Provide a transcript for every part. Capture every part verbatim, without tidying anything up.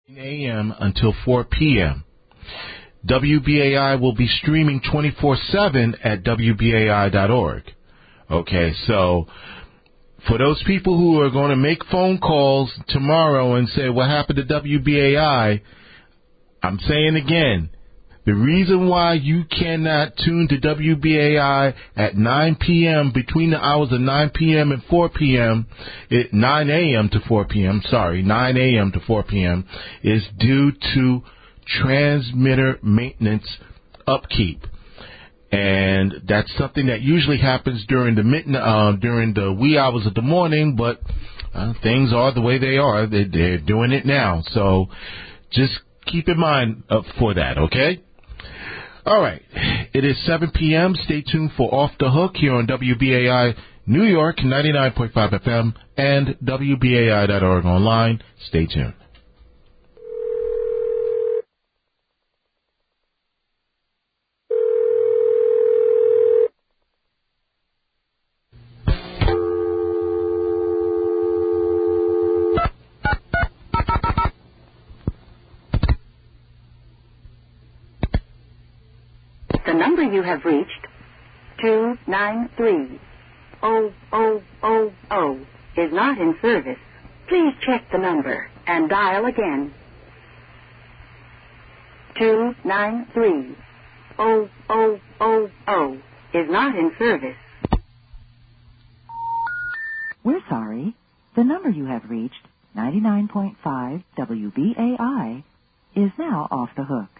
a m until four p.m. W B A I will be streaming twenty-four seven at W B A I dot org. Okay, so for those people who are going to make phone calls tomorrow and say, what happened to W B A I? I'm saying again, the reason why you cannot tune to W B A I at nine p.m. between the hours of nine p.m. and four p.m., it, nine a.m. to four p.m., sorry, nine a.m. to four p.m., is due to transmitter maintenance upkeep. And that's something that usually happens during the mid, uh, during the wee hours of the morning, but uh, things are the way they are. They, they're doing it now. So just keep in mind uh, for that, okay? All right. It is seven p.m. Stay tuned for Off the Hook here on W B A I New York, ninety-nine point five F M, and W B A I dot org online. Stay tuned. The number you have reached, two nine three zero zero zero zero, is not in service. Please check the number and dial again. two nine three zero zero zero zero is not in service. We're sorry. The number you have reached, ninety-nine point five W B A I, is now off the hook.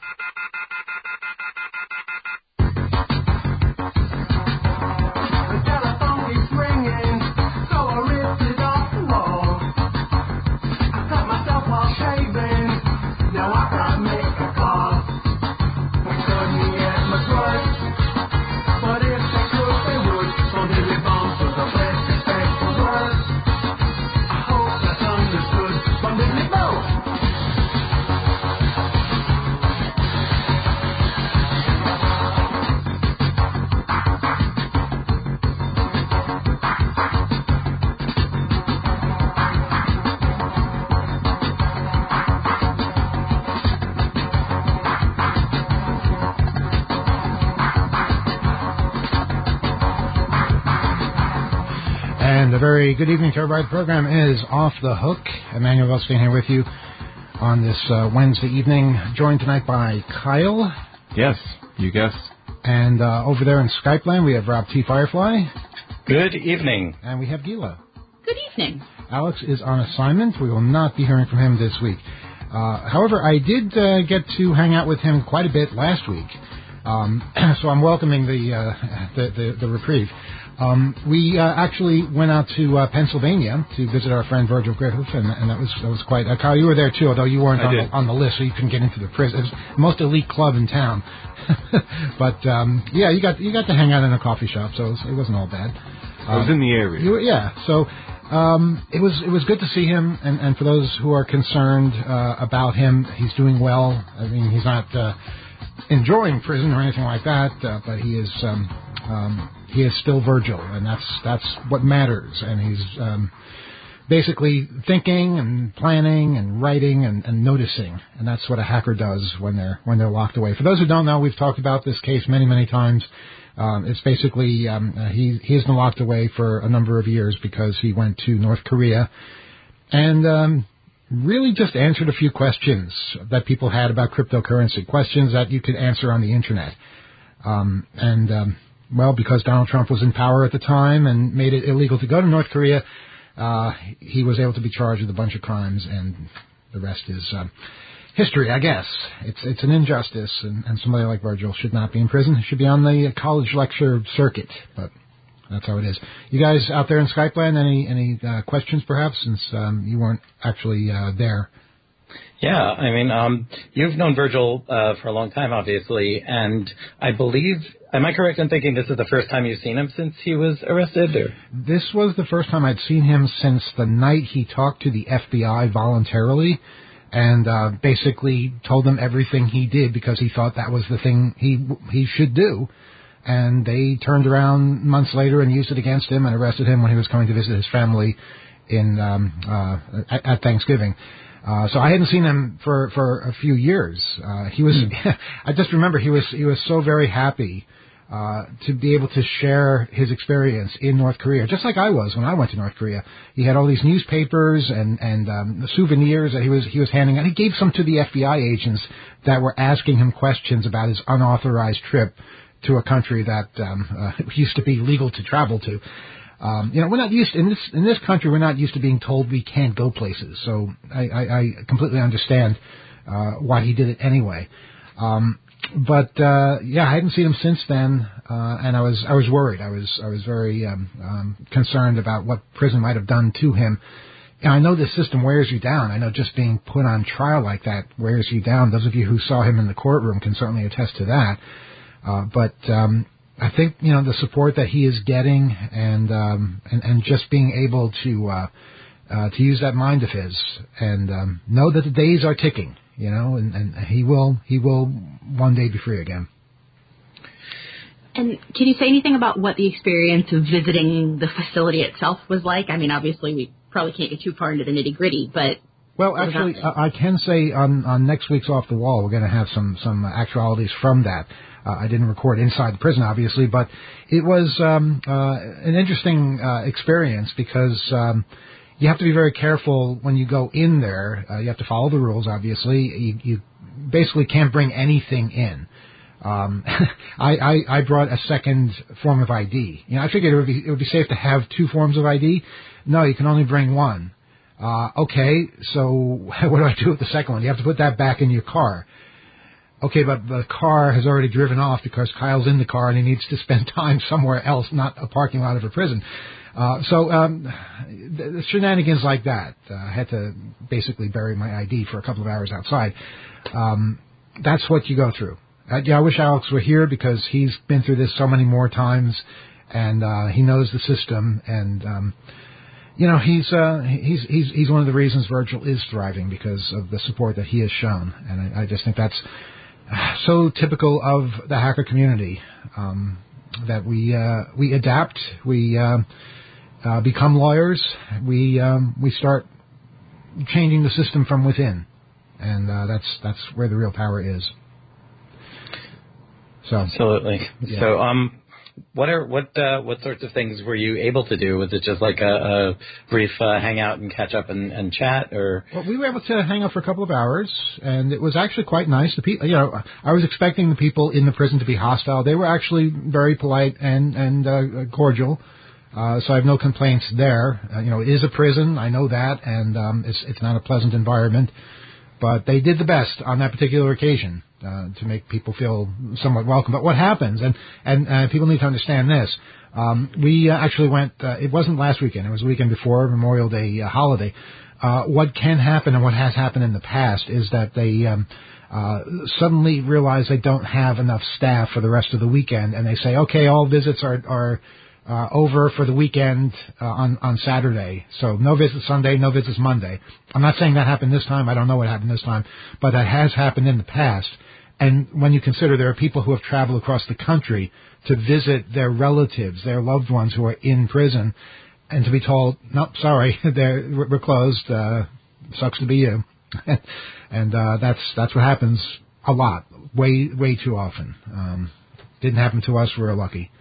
And a very good evening to everybody. The program is Off the Hook. Emmanuel Voskin here with you on this uh, Wednesday evening, joined tonight by Kyle. Yes, you guessed. And uh, over there in Skype land, we have Rob T. Firefly. Good evening. And we have Gila. Good evening. Alex is on assignment. We will not be hearing from him this week. Uh, however, I did uh, get to hang out with him quite a bit last week. Um, so I'm welcoming the, uh, the, the, the reprieve. Um, we uh, actually went out to uh, Pennsylvania to visit our friend Virgil Griffith, and, and that was that was quite. Uh, Kyle, you were there too, although you weren't on the, on the list, so you couldn't get into the prison. It was the most elite club in town. But um, yeah, you got you got to hang out in a coffee shop, so it, was, it wasn't all bad. I was um, in the area. You were, yeah, so um, it was it was good to see him, and, and for those who are concerned uh, about him, he's doing well. I mean, he's not uh, enjoying prison or anything like that, uh, but he is. Um, um, He is still Virgil, and that's that's what matters. And he's um, basically thinking and planning and writing and, and noticing, and that's what a hacker does when they're when they're locked away. For those who don't know, we've talked about this case many many times. Um, it's basically um, uh, he he has been locked away for a number of years because he went to North Korea and um, really just answered a few questions that people had about cryptocurrency, questions that you could answer on the internet, um, and um, Well, because Donald Trump was in power at the time and made it illegal to go to North Korea, uh, he was able to be charged with a bunch of crimes, and the rest is uh, history, I guess. It's it's an injustice, and, and somebody like Virgil should not be in prison. He should be on the college lecture circuit, but that's how it is. You guys out there in Skype land, any, any uh, questions, perhaps, since um, you weren't actually uh, there? Yeah, I mean, um, you've known Virgil uh, for a long time, obviously, and I believe, am I correct in thinking this is the first time you've seen him since he was arrested? Or? This was the first time I'd seen him since the night he talked to the F B I voluntarily and uh, basically told them everything he did because he thought that was the thing he he should do. And they turned around months later and used it against him and arrested him when he was coming to visit his family in um, uh, at, at Thanksgiving. Uh, so I hadn't seen him for, for a few years. Uh, he was, mm. I just remember he was, he was so very happy, uh, to be able to share his experience in North Korea, just like I was when I went to North Korea. He had all these newspapers and, and, um, souvenirs that he was, he was handing out. He gave some to the F B I agents that were asking him questions about his unauthorized trip to a country that, um, uh, used to be legal to travel to. Um, you know, we're not used in this in this country. We're not used to being told we can't go places. So I, I, I completely understand uh, why he did it anyway. Um, but uh, yeah, I hadn't seen him since then, uh, and I was I was worried. I was I was very um, um, concerned about what prison might have done to him. And I know this system wears you down. I know just being put on trial like that wears you down. Those of you who saw him in the courtroom can certainly attest to that. Uh, but um, I think, you know, the support that he is getting and um, and, and just being able to uh, uh, to use that mind of his and um, know that the days are ticking, you know, and, and he will he will one day be free again. And can you say anything about what the experience of visiting the facility itself was like? I mean, obviously we probably can't get too far into the nitty gritty, but well, actually, I, I can say on, on next week's Off the Wall, we're going to have some some actualities from that. Uh, I didn't record inside the prison, obviously, but it was um, uh, an interesting uh, experience because um, you have to be very careful when you go in there. Uh, you have to follow the rules, obviously. You, you basically can't bring anything in. Um, I, I, I brought a second form of I D. You know, I figured it would be it would be safe to have two forms of I D. No, you can only bring one. Uh, okay, so what do I do with the second one? You have to put that back in your car. Okay, but the car has already driven off because Kyle's in the car and he needs to spend time somewhere else, not a parking lot of a prison. Uh, so um, the, the shenanigans like that. Uh, I had to basically bury my I D for a couple of hours outside. Um, that's what you go through. Uh, yeah, I wish Alex were here because he's been through this so many more times, and uh, he knows the system. And um, you know, he's uh, he's he's he's one of the reasons Virgil is thriving because of the support that he has shown. And I, I just think that's so typical of the hacker community, um, that we uh, we adapt, we uh, uh, become lawyers, we um, we start changing the system from within, and uh, that's that's where the real power is. So absolutely. Yeah. So um. What are what uh, what sorts of things were you able to do? Was it just like a, a brief uh, hangout and catch up and, and chat, or? Well, we were able to hang out for a couple of hours, and it was actually quite nice. The people, you know, I was expecting the people in the prison to be hostile. They were actually very polite and and uh, cordial, uh, so I have no complaints there. Uh, you know, it is a prison, I know that, and um, it's it's not a pleasant environment, but they did the best on that particular occasion. Uh, to make people feel somewhat welcome. But what happens, and, and uh, people need to understand this, um, we uh, actually went, uh, it wasn't last weekend, it was the weekend before Memorial Day uh, holiday. Uh, what can happen and what has happened in the past is that they um, uh, suddenly realize they don't have enough staff for the rest of the weekend, and they say, okay, all visits are, are uh, over for the weekend uh, on, on Saturday. So no visits Sunday, no visits Monday. I'm not saying that happened this time. I don't know what happened this time, but that has happened in the past. And when you consider there are people who have traveled across the country to visit their relatives, their loved ones who are in prison, and to be told, nope, sorry, they're, we're closed, uh, sucks to be you. and uh, that's that's what happens a lot, way, way too often. Um, didn't happen to us, we're lucky.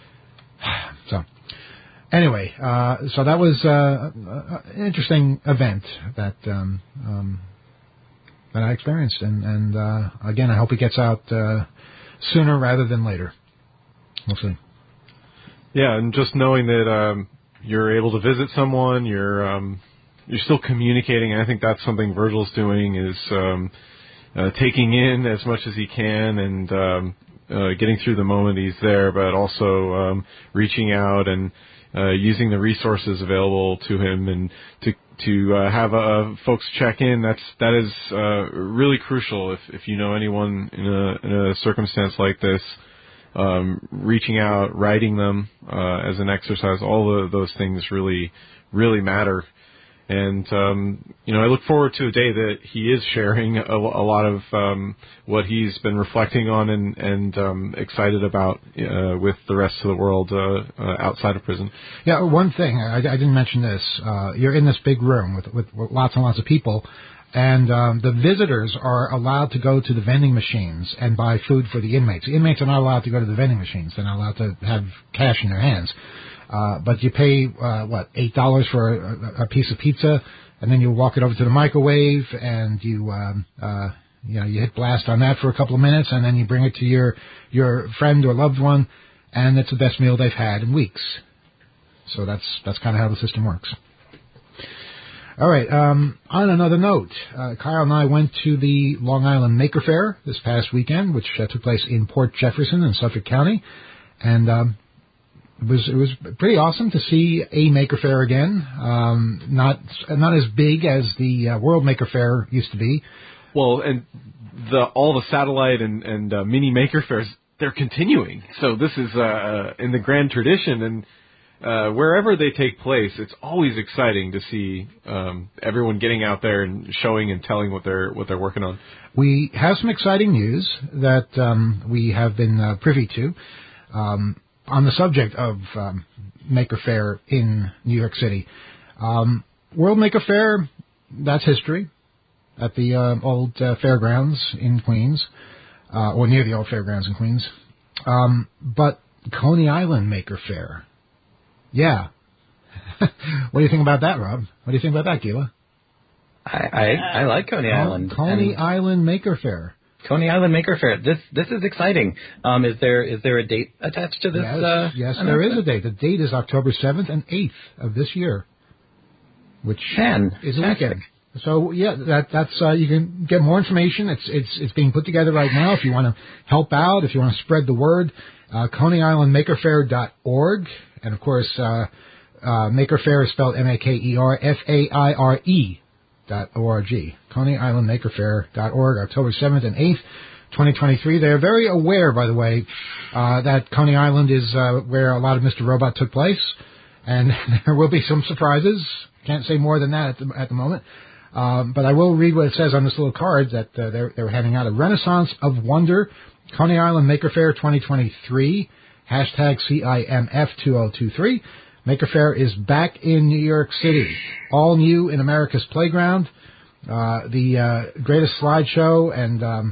So, anyway, uh, so that was uh, an interesting event that... Um, um, that I experienced, and, and uh, again, I hope it gets out uh, sooner rather than later. We'll see. Yeah, and just knowing that um, you're able to visit someone, you're um, you're still communicating, and I think that's something Virgil's doing is um, uh, taking in as much as he can and um, uh, getting through the moment he's there, but also um, reaching out and uh, using the resources available to him and to to uh, have uh, folks check in. That's that is uh, really crucial. If if you know anyone in a in a circumstance like this, um, reaching out, writing them uh, as an exercise, all of those things really really matter. And um, you know, I look forward to a day that he is sharing a, a lot of um, what he's been reflecting on and and um, excited about uh, with the rest of the world uh, uh, outside of prison. Yeah, one thing I, I didn't mention this: uh, you're in this big room with, with with lots and lots of people. And um, the visitors are allowed to go to the vending machines and buy food for the inmates. The inmates are not allowed to go to the vending machines. They're not allowed to have cash in their hands. Uh, but you pay, uh, what, eight dollars for a, a piece of pizza, and then you walk it over to the microwave, and you, um, uh, you know, you hit blast on that for a couple of minutes, and then you bring it to your, your friend or loved one, and it's the best meal they've had in weeks. So that's, that's kind of how the system works. All right. Um, on another note, uh, Kyle and I went to the Long Island Maker Faire this past weekend, which uh, took place in Port Jefferson in Suffolk County, and um, it was it was pretty awesome to see a Maker Faire again. Um, not not as big as the uh, World Maker Faire used to be. Well, and the all the satellite and and uh, mini Maker Fairs, they're continuing. So this is uh, in the grand tradition, and Uh, wherever they take place, it's always exciting to see um, everyone getting out there and showing and telling what they're what they're working on. We have some exciting news that um, we have been uh, privy to um, on the subject of um, Maker Faire in New York City. Um, World Maker Faire, that's history, at the uh, old uh, fairgrounds in Queens, uh, or near the old fairgrounds in Queens. Um, but Coney Island Maker Faire. Yeah. What do you think about that, Rob? What do you think about that, Gila? I, I, I like Coney Island. Coney Island Maker Faire. Coney Island Maker Faire. This this is exciting. Um, is there is there a date attached to this? Yes, uh, yes there is a date. The date is October seventh and eighth of this year, which Man, is a weekend. So yeah, that that's uh, you can get more information. It's it's it's being put together right now. If you want to help out, if you want to spread the word, uh, Coney Island Maker Faire dot org. And, of course, uh, uh, Maker Faire is spelled M A K E R F A I R E dot O R G. Coney Island Maker Faire dot org, October seventh and eighth, twenty twenty-three. They're very aware, by the way, uh, that Coney Island is uh, where a lot of Mister Robot took place. And there will be some surprises. Can't say more than that at the, at the moment. Um, but I will read what it says on this little card that uh, they're, they're handing out. A Renaissance of Wonder, Coney Island Maker Faire twenty twenty-three. Hashtag C I M F two oh two three. Maker Faire is back in New York City. All new in America's Playground. Uh, the uh, greatest slideshow and... Um,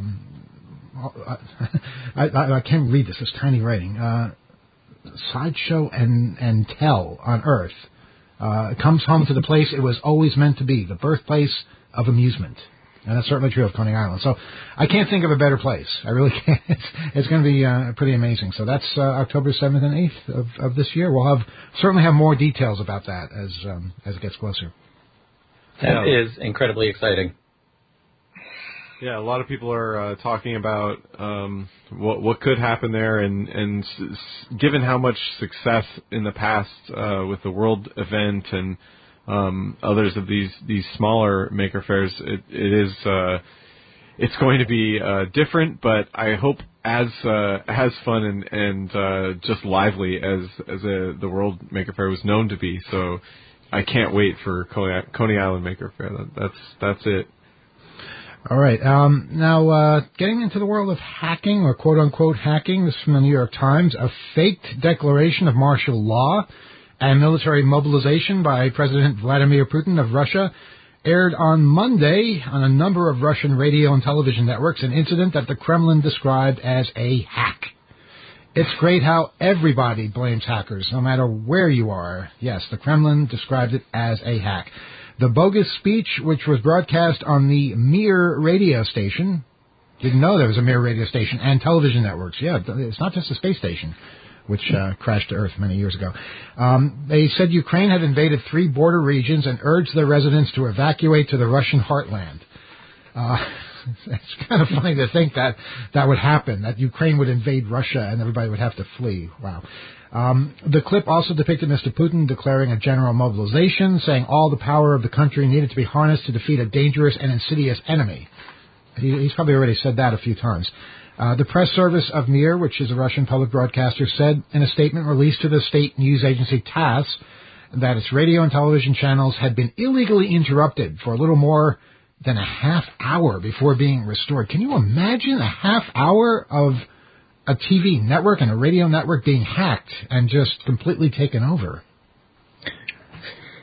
um, I, I, I can't read this. It's tiny writing. Uh, slideshow and, and tell on Earth. Uh, it comes home to the place it was always meant to be. The birthplace of amusement. And that's certainly true of Coney Island. So I can't think of a better place. I really can't. It's, it's going to be uh, pretty amazing. So that's uh, October seventh and eighth of, of this year. We'll have certainly have more details about that as um, as it gets closer. That yeah. is incredibly exciting. Yeah, a lot of people are uh, talking about um, what what could happen there, and and s- given how much success in the past uh, with the World event and Um, others of these, these smaller Maker Fairs, it, it is uh, it's going to be uh, different, but I hope as uh, as fun and, and uh, just lively as as a, the World Maker Faire was known to be. So I can't wait for Coney, Coney Island Maker Faire. That, that's that's it. All right. Um, now, uh, getting into the world of hacking, or quote-unquote hacking, this is from the New York Times. A faked declaration of martial law and military mobilization by President Vladimir Putin of Russia aired on Monday on a number of Russian radio and television networks, an incident that the Kremlin described as a hack. It's great how everybody blames hackers, no matter where you are. Yes, the Kremlin described it as a hack. The bogus speech, which was broadcast on the Mir radio station, didn't know there was a Mir radio station, and television networks. Yeah, it's not just a space station, which uh, crashed to Earth many years ago. Um, they said Ukraine had invaded three border regions and urged their residents to evacuate to the Russian heartland. Uh, it's kind of funny to think that that would happen, that Ukraine would invade Russia and everybody would have to flee. Wow. Um, the clip also depicted Mister Putin declaring a general mobilization, saying all the power of the country needed to be harnessed to defeat a dangerous and insidious enemy. He, he's probably already said that a few times. Uh, the press service of Mir, which is a Russian public broadcaster, said in a statement released to the state news agency TASS that its radio and television channels had been illegally interrupted for a little more than a half hour before being restored. Can you imagine a half hour of a T V network and a radio network being hacked and just completely taken over?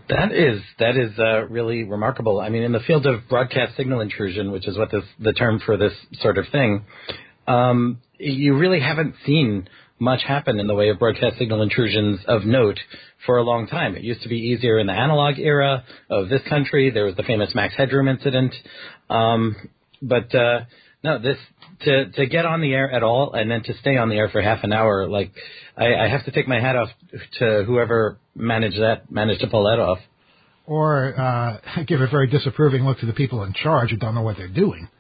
That is that is uh, really remarkable. I mean, in the field of broadcast signal intrusion, which is what this, the term for this sort of thing, um, you really haven't seen much happen in the way of broadcast signal intrusions of note for a long time. It used to be easier in the analog era of this country. There was the famous Max Headroom incident. Um, but uh, no, this to to get on the air at all and then to stay on the air for half an hour, like I, I have to take my hat off to whoever managed that, managed to pull that off. Or uh, give a very disapproving look to the people in charge who don't know what they're doing.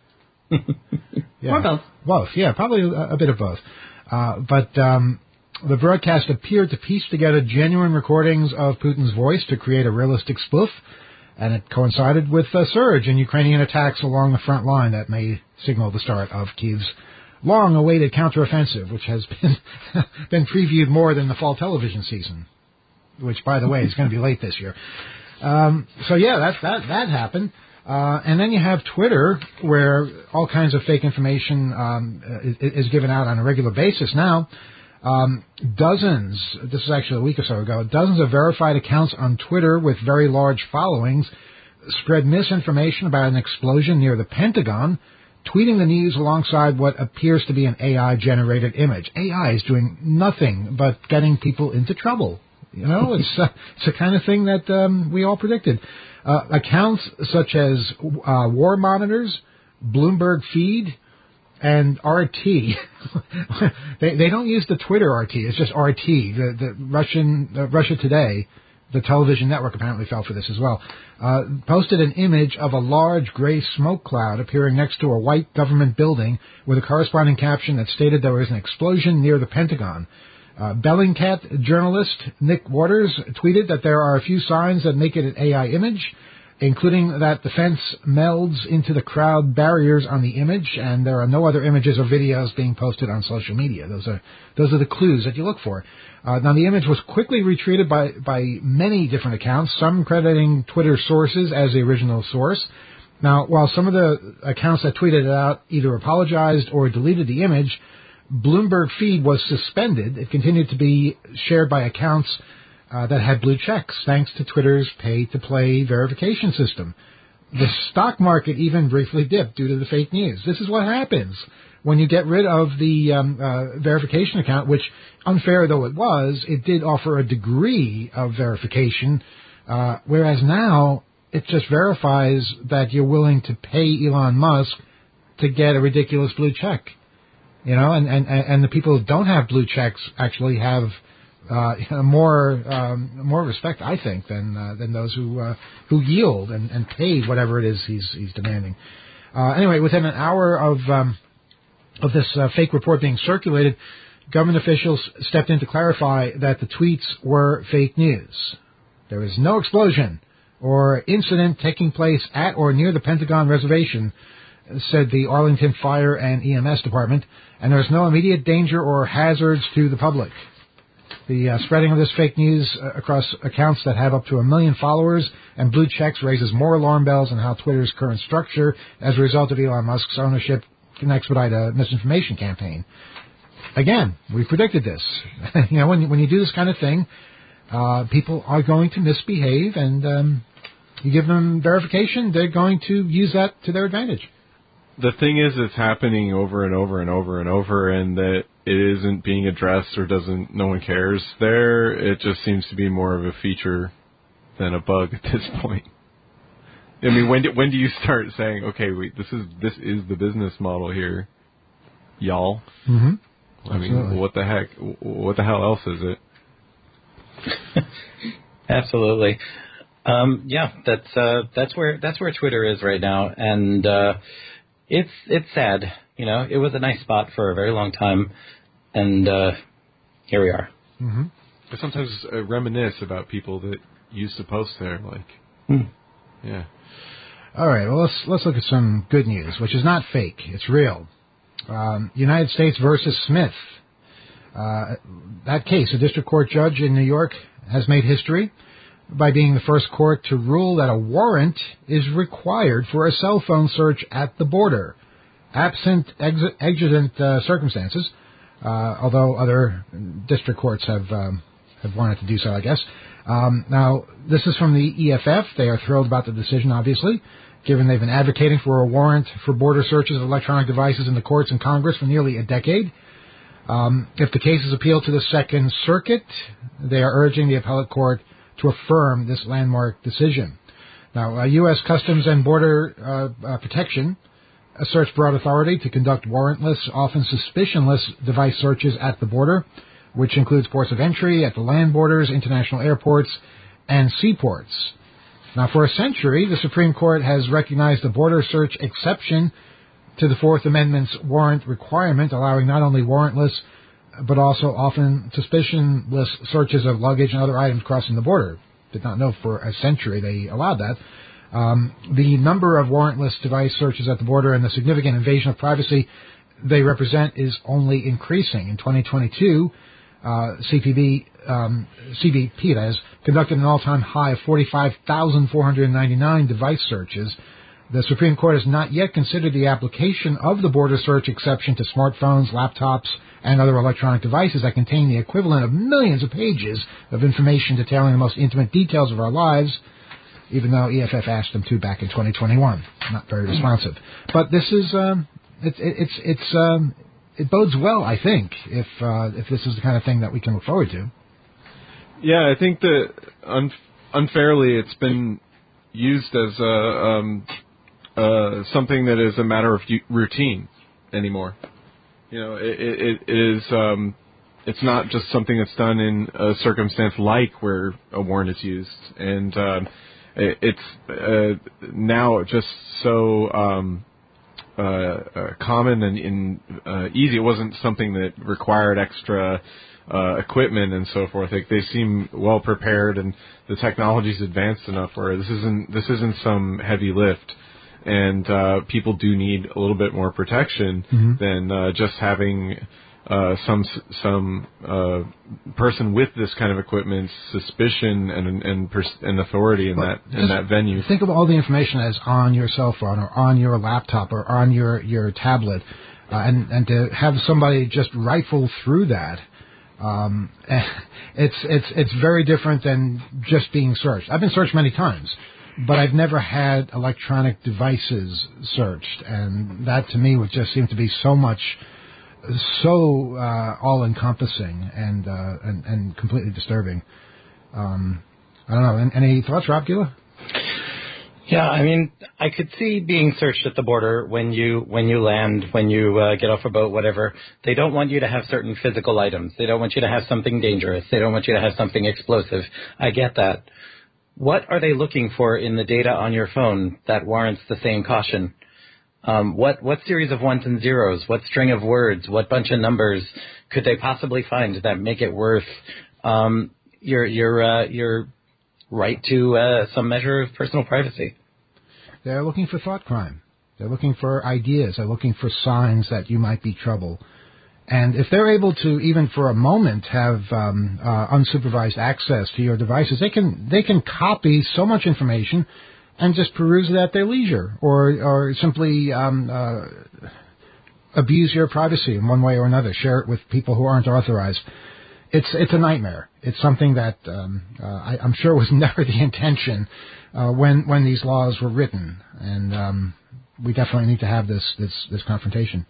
Yeah. Or both. Both, yeah, probably a, a bit of both. Uh, but um, the broadcast appeared to piece together genuine recordings of Putin's voice to create a realistic spoof, and it coincided with a surge in Ukrainian attacks along the front line that may signal the start of Kyiv's long-awaited counteroffensive, which has been been previewed more than the fall television season, which, by the way, is going to be late this year. Um, so, yeah, that, that, that happened. Uh, and then you have Twitter, where all kinds of fake information um, is, is given out on a regular basis now. Um, dozens, this is actually a week or so ago, dozens of verified accounts on Twitter with very large followings spread misinformation about an explosion near the Pentagon, tweeting the news alongside what appears to be an A I-generated image. A I is doing nothing but getting people into trouble. You know, it's, uh, it's the kind of thing that um, we all predicted. Uh, accounts such as uh, War Monitors, Bloomberg Feed, and R T. they, they don't use the Twitter R T. It's just R T. The, the Russian uh, Russia Today, the television network, apparently fell for this as well. Uh, posted an image of a large gray smoke cloud appearing next to a white government building with a corresponding caption that stated there was an explosion near the Pentagon. Uh, Bellingcat journalist Nick Waters tweeted that there are a few signs that make it an A I image, including that the fence melds into the crowd barriers on the image, and there are no other images or videos being posted on social media. Those are those are the clues that you look for. Uh, now, the image was quickly retweeted by, by many different accounts, some crediting Twitter sources as the original source. Now, while some of the accounts that tweeted it out either apologized or deleted the image, Bloomberg Feed was suspended. It continued to be shared by accounts uh, that had blue checks, thanks to Twitter's pay-to-play verification system. The stock market even briefly dipped due to the fake news. This is what happens when you get rid of the um, uh, verification account, which, unfair though it was, it did offer a degree of verification, uh, whereas now it just verifies that you're willing to pay Elon Musk to get a ridiculous blue check. You know, and, and, and the people who don't have blue checks actually have uh, more um, more respect, I think, than uh, than those who uh, who yield and, and pay whatever it is he's he's demanding. Uh, anyway, within an hour of um, of this uh, fake report being circulated, government officials stepped in to clarify that the tweets were fake news. There is no explosion or incident taking place at or near the Pentagon reservation, said the Arlington Fire and E M S Department, and there is no immediate danger or hazards to the public. The uh, spreading of this fake news uh, across accounts that have up to a million followers and blue checks raises more alarm bells on how Twitter's current structure, as a result of Elon Musk's ownership, can expedite a misinformation campaign. Again, we predicted this. you know, when you, when you do this kind of thing, uh, people are going to misbehave, and um, you give them verification, they're going to use that to their advantage. The thing is, it's happening over and over and over and over, and that it isn't being addressed or doesn't, no one cares there. It just seems to be more of a feature than a bug at this point. I mean, when do, when do you start saying, okay, wait, this is this is the business model here, y'all? Mm-hmm. I mean, what the heck? What the hell else is it? Absolutely. Um, yeah, that's uh, that's where that's where Twitter is right now, and uh, it's it's sad. You know, it was a nice spot for a very long time, and uh, here we are. Mm-hmm. I sometimes uh, reminisce about people that used to post there, like, mm. yeah. All right, well, let's let's look at some good news, which is not fake. It's real. Um, United States versus Smith. Uh, that case, a district court judge in New York has made history by being the first court to rule that a warrant is required for a cell phone search at the border, absent ex- exigent uh, circumstances, uh, although other district courts have um, have wanted to do so, I guess. Um, now, this is from the E F F. They are thrilled about the decision, obviously, given they've been advocating for a warrant for border searches of electronic devices in the courts and Congress for nearly a decade. Um, if the case is appealed to the Second Circuit, they are urging the appellate court to affirm this landmark decision. Now, uh, U S Customs and Border uh, uh, Protection asserts broad authority to conduct warrantless, often suspicionless device searches at the border, which includes ports of entry, at the land borders, international airports, and seaports. Now, for a century, the Supreme Court has recognized the border search exception to the Fourth Amendment's warrant requirement, allowing not only warrantless, but also often suspicionless searches of luggage and other items crossing the border. Did not know for a century they allowed that. Um, the number of warrantless device searches at the border and the significant invasion of privacy they represent is only increasing. In twenty twenty-two, uh, C P B, um, C B P, that is, conducted an all-time high of forty-five thousand four hundred ninety-nine device searches. The Supreme Court has not yet considered the application of the border search exception to smartphones, laptops, and other electronic devices that contain the equivalent of millions of pages of information detailing the most intimate details of our lives, even though E F F asked them to back in twenty twenty-one. Not very responsive. But this is, um, it, it, it's, it's, um, it bodes well, I think, if, uh, if this is the kind of thing that we can look forward to. Yeah, I think that un- unfairly it's been used as a, um, uh, something that is a matter of routine anymore. You know, it, it, it is, um, it's not just something that's done in a circumstance like where a warrant is used. And, um, it, it's, uh, now just so, um, uh, uh, common and, and uh, easy. It wasn't something that required extra, uh, equipment and so forth. Like, they seem well prepared, and the technology's advanced enough where this isn't, this isn't some heavy lift. And uh, people do need a little bit more protection mm-hmm. than uh, just having uh, some some uh, person with this kind of equipment, suspicion and and, pers- and authority in well, that in that venue. Think of all the information that's on your cell phone or on your laptop or on your your tablet, uh, and and to have somebody just rifle through that. Um, it's it's it's very different than just being searched. I've been searched many times, but I've never had electronic devices searched, and that to me would just seem to be so much, so uh, all-encompassing and, uh, and and completely disturbing. Um, I don't know. Any thoughts, Rob Gila? Yeah, I mean, I could see being searched at the border when you when you land, when you uh, get off a boat, whatever. They don't want you to have certain physical items. They don't want you to have something dangerous. They don't want you to have something explosive. I get that. What are they looking for in the data on your phone that warrants the same caution? Um, what what series of ones and zeros, what string of words, what bunch of numbers could they possibly find that make it worth um, your your uh, your right to uh, some measure of personal privacy? They're looking for thought crime. They're looking for ideas. They're looking for signs that you might be trouble. And if they're able to, even for a moment, have um, uh, unsupervised access to your devices, they can they can copy so much information and just peruse it at their leisure, or or simply um, uh, abuse your privacy in one way or another, share it with people who aren't authorized. It's it's a nightmare. It's something that um, uh, I, I'm sure was never the intention uh, when when these laws were written, and um, we definitely need to have this this, this confrontation.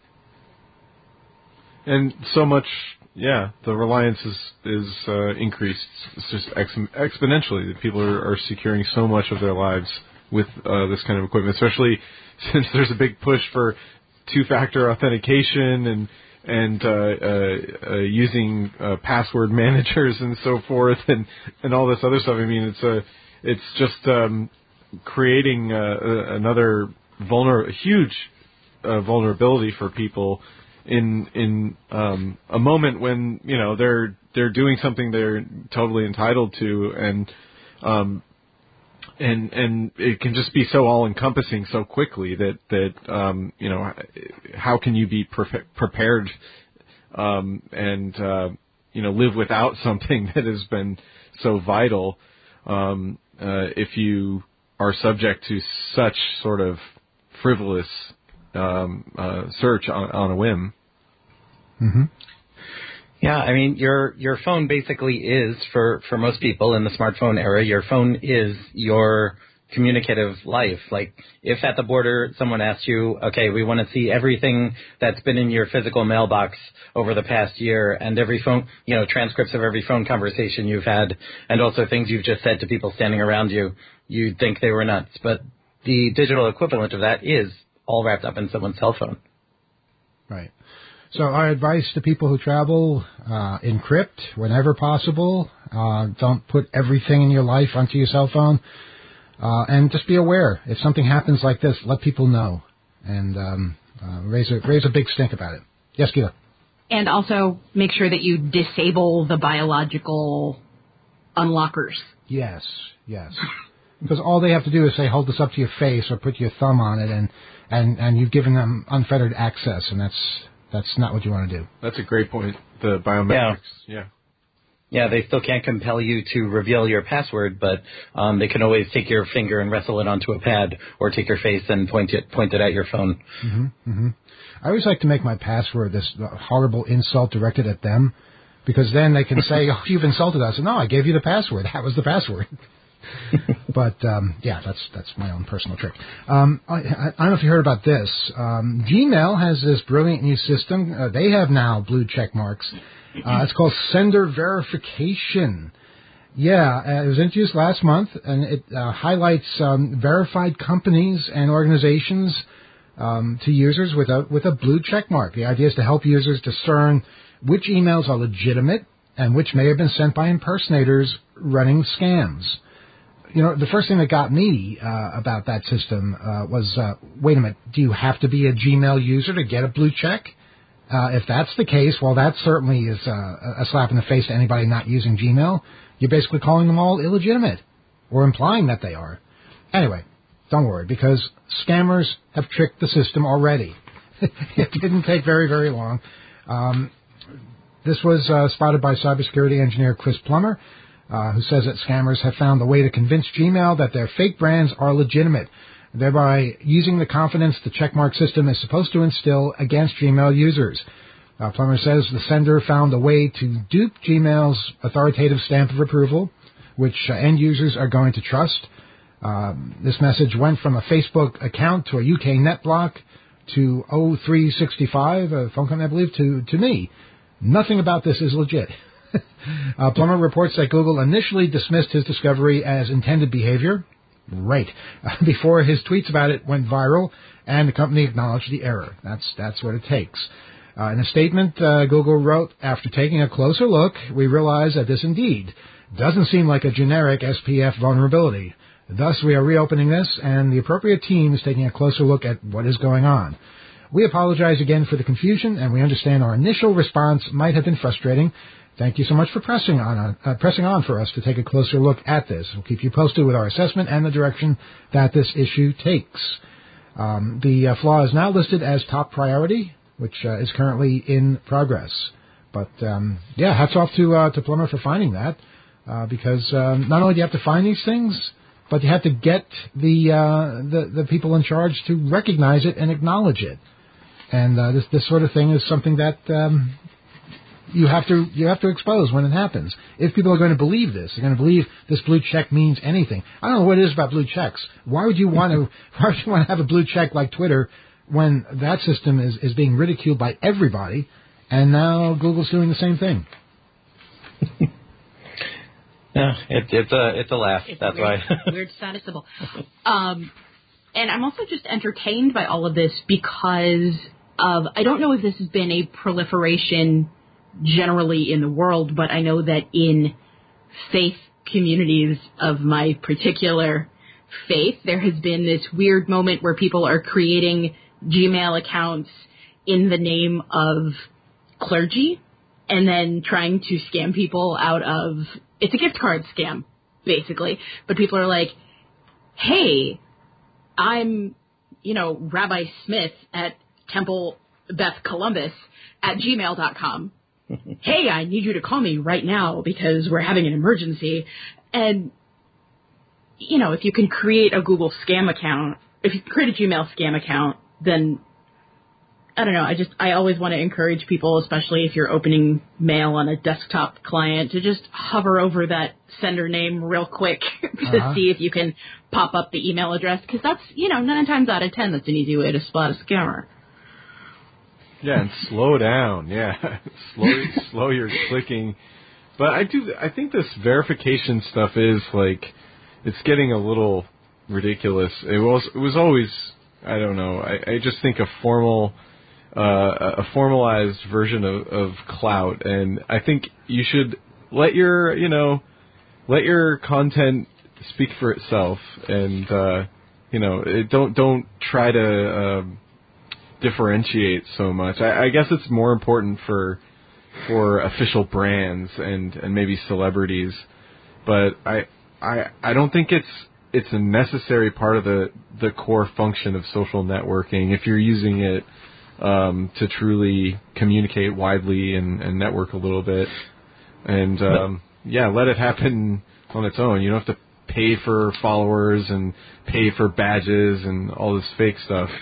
And so much, yeah, the reliance is is uh, increased. It's just ex- exponentially. People are, are securing so much of their lives with uh, this kind of equipment, especially since there's a big push for two-factor authentication and and uh, uh, uh, using uh, password managers and so forth, and, and all this other stuff. I mean, it's a it's just um, creating uh, another vulner- huge uh, vulnerability for people in in um, a moment when, you know, they're they're doing something they're totally entitled to, and um, and and it can just be so all encompassing so quickly that that um, you know, how can you be pre- prepared um, and uh, you know, live without something that has been so vital um, uh, if you are subject to such sort of frivolous Um, uh, search on, on a whim. Mm-hmm. Yeah, I mean, your your phone basically is, for, for most people in the smartphone era, your phone is your communicative life. Like, if at the border someone asks you, okay, we want to see everything that's been in your physical mailbox over the past year and every phone, you know, transcripts of every phone conversation you've had and also things you've just said to people standing around you, you'd think they were nuts. But the digital equivalent of that is all wrapped up in someone's cell phone. Right. So our advice to people who travel, uh, encrypt whenever possible. Uh, don't put everything in your life onto your cell phone. Uh, and just be aware. If something happens like this, let people know. And um, uh, raise, a, raise a big stink about it. Yes, Gila? And also make sure that you disable the biological unlockers. Yes, yes. Because all they have to do is say, hold this up to your face or put your thumb on it, and, and, and you've given them unfettered access, and that's that's not what you want to do. That's a great point, the biometrics. Yeah. yeah. Yeah, they still can't compel you to reveal your password, but um, they can always take your finger and wrestle it onto a pad or take your face and point it, point it at your phone. Mm-hmm, mm-hmm. I always like to make my password this horrible insult directed at them, because then they can say, oh, you've insulted us. And no, I gave you the password. That was the password. But, um, yeah, that's that's my own personal trick. Um, I, I don't know if you heard about this. Um, Gmail has this brilliant new system. Uh, they have now blue check marks. Uh, it's called Sender Verification. Yeah, uh, it was introduced last month, and it uh, highlights um, verified companies and organizations um, to users with a with a blue check mark. The idea is to help users discern which emails are legitimate and which may have been sent by impersonators running scams. You know, the first thing that got me uh, about that system uh, was, uh, wait a minute, do you have to be a Gmail user to get a blue check? Uh, if that's the case, well, that certainly is uh, a slap in the face to anybody not using Gmail. You're basically calling them all illegitimate, or implying that they are. Anyway, don't worry, because scammers have tricked the system already. It didn't take very, very long. Um, this was uh, spotted by cybersecurity engineer Chris Plummer, uh, who says that scammers have found a way to convince Gmail that their fake brands are legitimate, thereby using the confidence the checkmark system is supposed to instill against Gmail users. Uh, Plummer says the sender found a way to dupe Gmail's authoritative stamp of approval, which uh, end users are going to trust. Um, this message went from a Facebook account to a U K NetBlock to O three sixty-five, a phone company, I believe, to, to me. Nothing about this is legit. uh, Plummer reports that Google initially dismissed his discovery as intended behavior. Right. Uh, before his tweets about it went viral, and the company acknowledged the error. That's that's what it takes. Uh, in a statement, uh, Google wrote, after taking a closer look, we realize that this indeed doesn't seem like a generic S P F vulnerability. Thus, we are reopening this, and the appropriate team is taking a closer look at what is going on. We apologize again for the confusion, and we understand our initial response might have been frustrating. Thank you so much for pressing on uh, pressing on for us to take a closer look at this. We'll keep you posted with our assessment and the direction that this issue takes. Um, the uh, flaw is now listed as top priority, which uh, is currently in progress. But um, yeah, hats off to uh, to Plummer for finding that, uh, because um, not only do you have to find these things, but you have to get the uh, the, the people in charge to recognize it and acknowledge it. And uh, this this sort of thing is something that um, you have to you have to expose when it happens. If people are going to believe this, they're going to believe this blue check means anything. I don't know what it is about blue checks. Why would you want to? Why would you want to have a blue check like Twitter when that system is, is being ridiculed by everybody, and now Google's doing the same thing? Yeah, it, it's a it's a laugh. It's That's weird, why. weird status symbol. Um, and I'm also just entertained by all of this because of, I don't know if this has been a proliferation generally in the world, but I know that in faith communities of my particular faith, there has been this weird moment where people are creating Gmail accounts in the name of clergy and then trying to scam people out of, it's a gift card scam, basically. But people are like, hey, I'm, you know, Rabbi Smith at Temple Beth Columbus at gmail dot com. Hey, I need you to call me right now because we're having an emergency. And, you know, if you can create a Google scam account, if you create a Gmail scam account, then I don't know. I just I always want to encourage people, especially if you're opening mail on a desktop client, to just hover over that sender name real quick to uh-huh. see if you can pop up the email address, because that's, you know, nine times out of ten, that's an easy way to spot a scammer. Yeah, and slow down. Yeah, slow slow your clicking. But I do. I think this verification stuff is like, it's getting a little ridiculous. It was. It was always. I don't know. I, I just think a formal, uh, a formalized version of, of clout, and I think you should let your, you know, let your content speak for itself, and uh, you know, it, don't don't try to um, differentiate so much. I, I guess it's more important for. for official brands and, and maybe celebrities, but I I I don't think it's it's a necessary part of the, the core function of social networking if you're using it um, to truly communicate widely and, and network a little bit. And um, yeah, let it happen on its own. You don't have to pay for followers and pay for badges and all this fake stuff.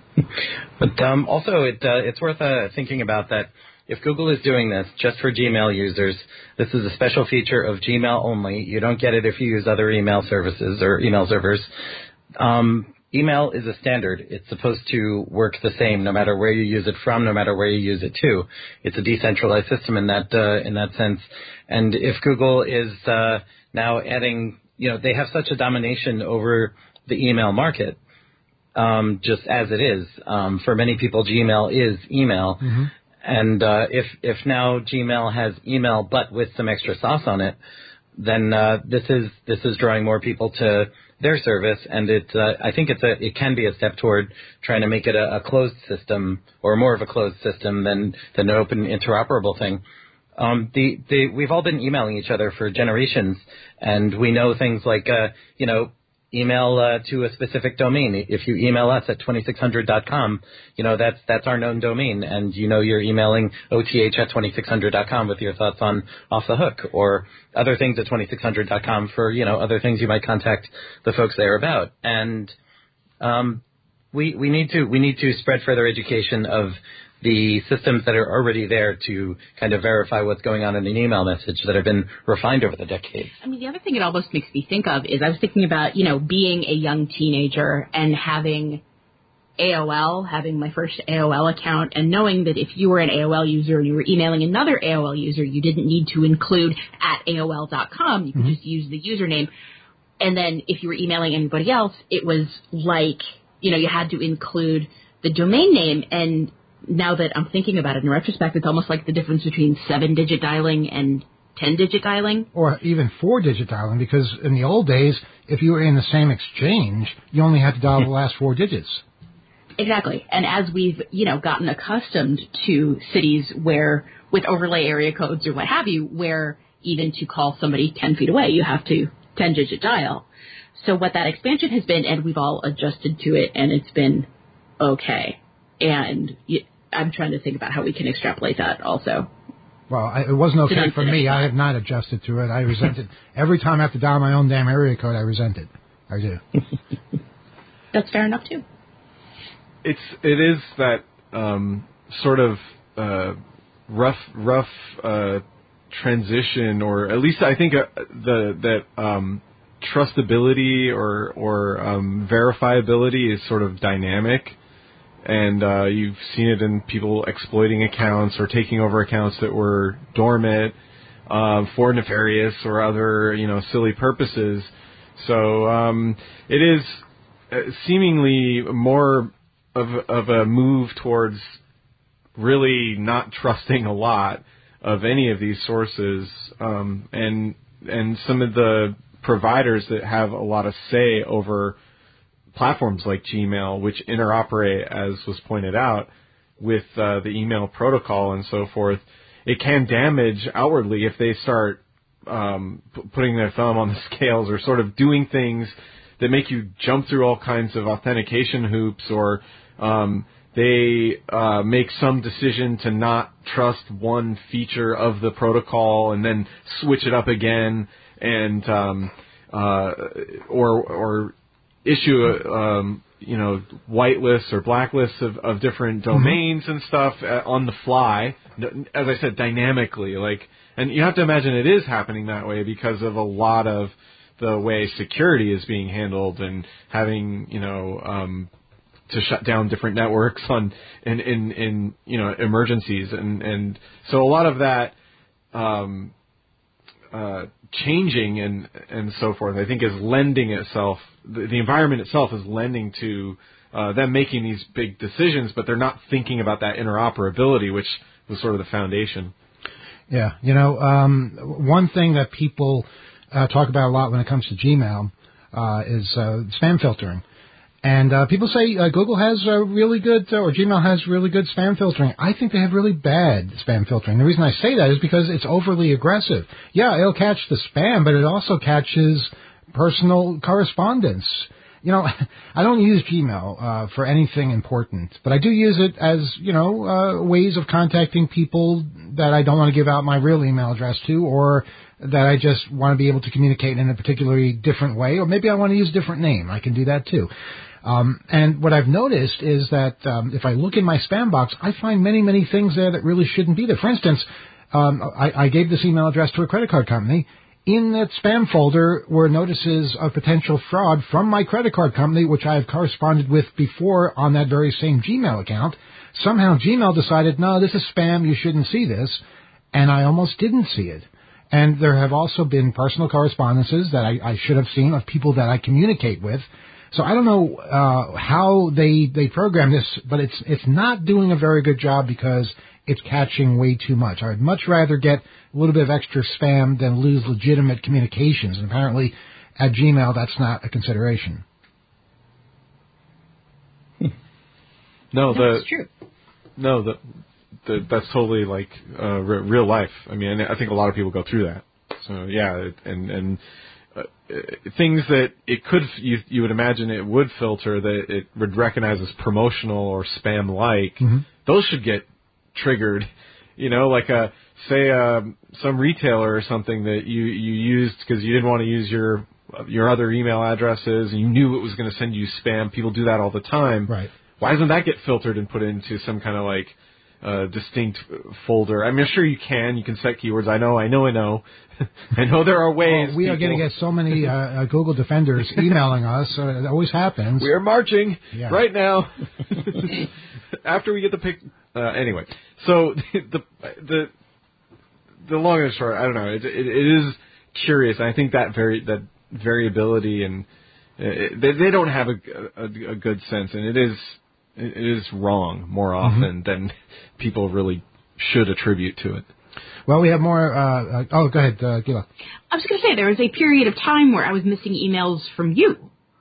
But um, also, it uh, it's worth uh, thinking about that. If Google is doing this just for Gmail users, this is a special feature of Gmail only. You don't get it if you use other email services or email servers. Um, email is a standard. It's supposed to work the same no matter where you use it from, no matter where you use it to. It's a decentralized system in that uh, in that sense. And if Google is uh, now adding, you know, they have such a domination over the email market, um, just as it is. Um, for many people, Gmail is email. Mm-hmm. And uh, if if now Gmail has email but with some extra sauce on it, then uh, this is this is drawing more people to their service, and it uh, I think it's a it can be a step toward trying to make it a, a closed system, or more of a closed system than than an open interoperable thing. Um, the the we've all been emailing each other for generations, and we know things like uh, you know. Email uh, to a specific domain. If you email us at twenty-six hundred dot com, you know, that's that's our known domain, and you know you're emailing O T H at twenty-six hundred dot com with your thoughts on Off the Hook, or other things at twenty-six hundred dot com for, you know, other things you might contact the folks there about. And um, we we need to we need to spread further education of the systems that are already there to kind of verify what's going on in an email message that have been refined over the decades. I mean, the other thing it almost makes me think of is I was thinking about, you know, being a young teenager and having A O L, having my first A O L account, and knowing that if you were an A O L user and you were emailing another A O L user, you didn't need to include at A O L dot com. You could mm-hmm. just use the username. And then if you were emailing anybody else, it was like, you know, you had to include the domain name. And now that I'm thinking about it in retrospect, it's almost like the difference between seven-digit dialing and ten-digit dialing. Or even four-digit dialing, because in the old days, if you were in the same exchange, you only had to dial the last four digits. Exactly. And as we've, you know, gotten accustomed to cities where, with overlay area codes or what have you, where even to call somebody ten feet away, you have to ten-digit dial. So what that expansion has been, and we've all adjusted to it, and it's been okay. And you, I'm trying to think about how we can extrapolate that also. Well, I, it wasn't okay for me. I have not adjusted to it. I resent it. Every time I have to dial my own damn area code, I resent it. I do. That's fair enough, too. It's it is that um, sort of uh, rough rough uh, transition, or at least I think uh, the that um, trustability or or um, verifiability is sort of dynamic. And uh, you've seen it in people exploiting accounts or taking over accounts that were dormant uh, for nefarious or other, you know, silly purposes. So um, it is seemingly more of of a move towards really not trusting a lot of any of these sources, um, and and some of the providers that have a lot of say over platforms like Gmail, which interoperate, as was pointed out, with uh, the email protocol and so forth. It can damage outwardly if they start um, p- putting their thumb on the scales or sort of doing things that make you jump through all kinds of authentication hoops, or um, they uh, make some decision to not trust one feature of the protocol and then switch it up again, and um, uh, or or issue a, um, you know, whitelists or blacklists of, of different domains mm-hmm. and stuff uh, on the fly. As I said, dynamically, like, and you have to imagine it is happening that way because of a lot of the way security is being handled and having, you know, um, to shut down different networks on in, in, in you know, emergencies. And, and so a lot of that um, uh, changing and, and so forth, I think, is lending itself, the, the environment itself is lending to uh, them making these big decisions, but they're not thinking about that interoperability, which was sort of the foundation. Yeah, you know, um, one thing that people uh, talk about a lot when it comes to Gmail uh, is uh, spam filtering. And uh, people say uh, Google has uh, really good, uh, or Gmail has really good spam filtering. I think they have really bad spam filtering. The reason I say that is because it's overly aggressive. Yeah, it'll catch the spam, but it also catches personal correspondence. You know, I don't use Gmail uh, for anything important, but I do use it as, you know, uh, ways of contacting people that I don't want to give out my real email address to, or that I just want to be able to communicate in a particularly different way, or maybe I want to use a different name. I can do that too. Um, and what I've noticed is that um, if I look in my spam box, I find many, many things there that really shouldn't be there. For instance, um, I, I gave this email address to a credit card company. In that spam folder were notices of potential fraud from my credit card company, which I have corresponded with before on that very same Gmail account. Somehow Gmail decided, no, this is spam, you shouldn't see this, and I almost didn't see it. And there have also been personal correspondences that I, I should have seen of people that I communicate with. So I don't know uh, how they they program this, but it's it's not doing a very good job because it's catching way too much. I'd much rather get a little bit of extra spam than lose legitimate communications. And apparently at Gmail, that's not a consideration. No, the, that's true. No, the, the, that's totally like uh, re- real life. I mean, I think a lot of people go through that. So yeah, and and uh, things that it could you you would imagine it would filter that it would recognize as promotional or spam-like. Mm-hmm. Those should get triggered. You know, like a say uh, some retailer or something that you you used because you didn't want to use your your other email addresses and you knew it was going to send you spam. People do that all the time. Right. Why doesn't that get filtered and put into some kind of like uh, distinct folder? I mean, sure you can. You can set keywords. I know, I know, I know. I know there are ways. Oh, we people... are going to get so many uh, uh, Google defenders emailing us. Uh, it always happens. We are marching yeah. right now. After we get the pic. Uh, anyway, so the the the long and short, I don't know. It, it, it is curious. I think that very that variability and it, they they don't have a, a, a good sense, and it is it is wrong more often mm-hmm. than people really should attribute to it. Well, we have more. Uh, uh, oh, go ahead, uh, Gila. I was going to say there was a period of time where I was missing emails from you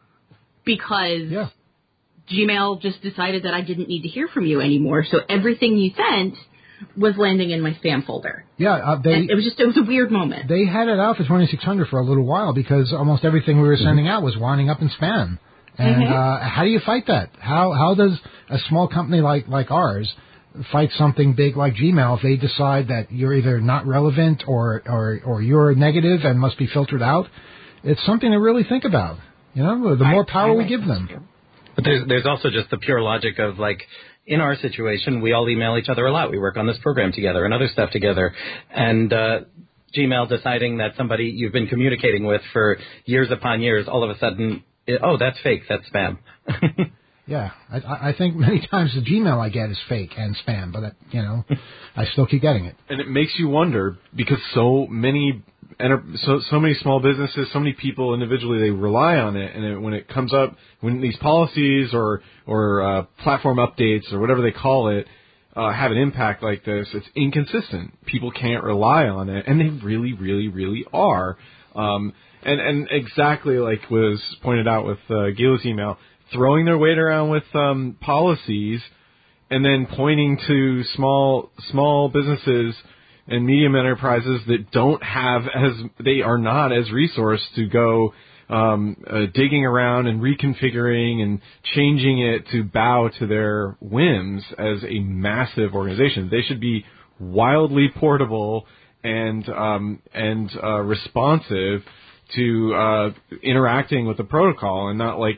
because yeah. Gmail just decided that I didn't need to hear from you anymore. So everything you sent was landing in my spam folder. Yeah, uh, they. And it was just it was a weird moment. They had it out for twenty-six hundred for a little while because almost everything we were sending out was winding up in spam. And mm-hmm. uh, how do you fight that? How how does a small company like like ours fight something big like Gmail if they decide that you're either not relevant or, or, or you're negative and must be filtered out? It's something to really think about. You know, the more power we give them. But there's, there's also just the pure logic of, like, in our situation, we all email each other a lot. We work on this program together and other stuff together. And uh, Gmail deciding that somebody you've been communicating with for years upon years, all of a sudden, it, oh, that's fake, that's spam. Yeah, I, I think many times the Gmail I get is fake and spam, but, you know, I still keep getting it. And it makes you wonder, because so many so so many small businesses, so many people individually, they rely on it, and it, when it comes up, when these policies or, or uh, platform updates or whatever they call it uh, have an impact like this, it's inconsistent. People can't rely on it, and they really, really, really are. Um, and, and exactly like was pointed out with uh, Gila's email, throwing their weight around with um, policies and then pointing to small small businesses and medium enterprises that don't have as they are not as resourced to go um, uh, digging around and reconfiguring and changing it to bow to their whims as a massive organization. They should be wildly portable and um, and uh, responsive to uh, interacting with the protocol and not like